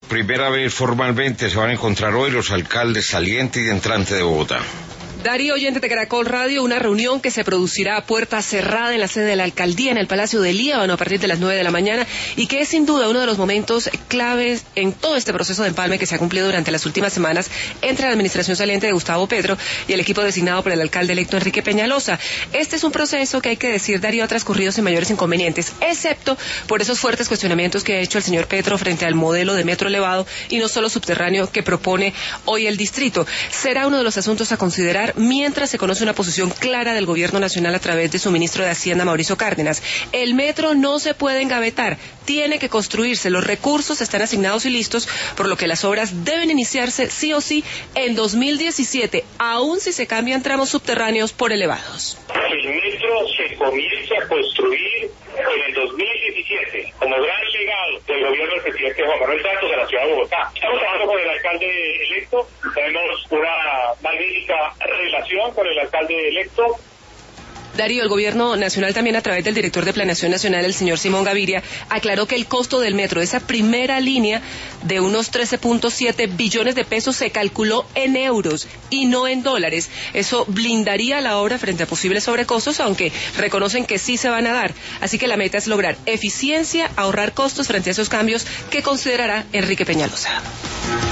primera vez formalmente se van a encontrar hoy los alcaldes saliente y entrante de Bogotá. Darío, oyente de Caracol Radio, una reunión que se producirá a puerta cerrada en la sede de la alcaldía en el Palacio de Líbano a partir de las 9 de la mañana y que es sin duda uno de los momentos claves en todo este proceso de empalme que se ha cumplido durante las últimas semanas entre la administración saliente de Gustavo Petro y el equipo designado por el alcalde electo Enrique Peñalosa. Este es un proceso que hay que decir, Darío, ha transcurrido sin mayores inconvenientes, excepto por esos fuertes cuestionamientos que ha hecho el señor Petro frente al modelo de metro elevado y no solo subterráneo que propone hoy el distrito. Será uno de los asuntos a considerar mientras se conoce una posición clara del gobierno nacional a través de su ministro de Hacienda, Mauricio Cárdenas. El metro no se puede engavetar, tiene que construirse, los recursos están asignados y listos, por lo que las obras deben iniciarse sí o sí en 2017, aun si se cambian tramos subterráneos por elevados. El metro se comienza a construir en el 2017 como gran legado del gobierno del presidente Juan Manuel Santos de la ciudad de Bogotá. Estamos trabajando con el alcalde electo, tenemos una magnífica relación con el alcalde electo. Darío, el gobierno nacional también a través del director de Planeación Nacional, el señor Simón Gaviria, aclaró que el costo del metro, esa primera línea de unos 13.7 billones de pesos, se calculó en euros y no en dólares. Eso blindaría la obra frente a posibles sobrecostos, aunque reconocen que sí se van a dar. Así que la meta es lograr eficiencia, ahorrar costos frente a esos cambios que considerará Enrique Peñalosa.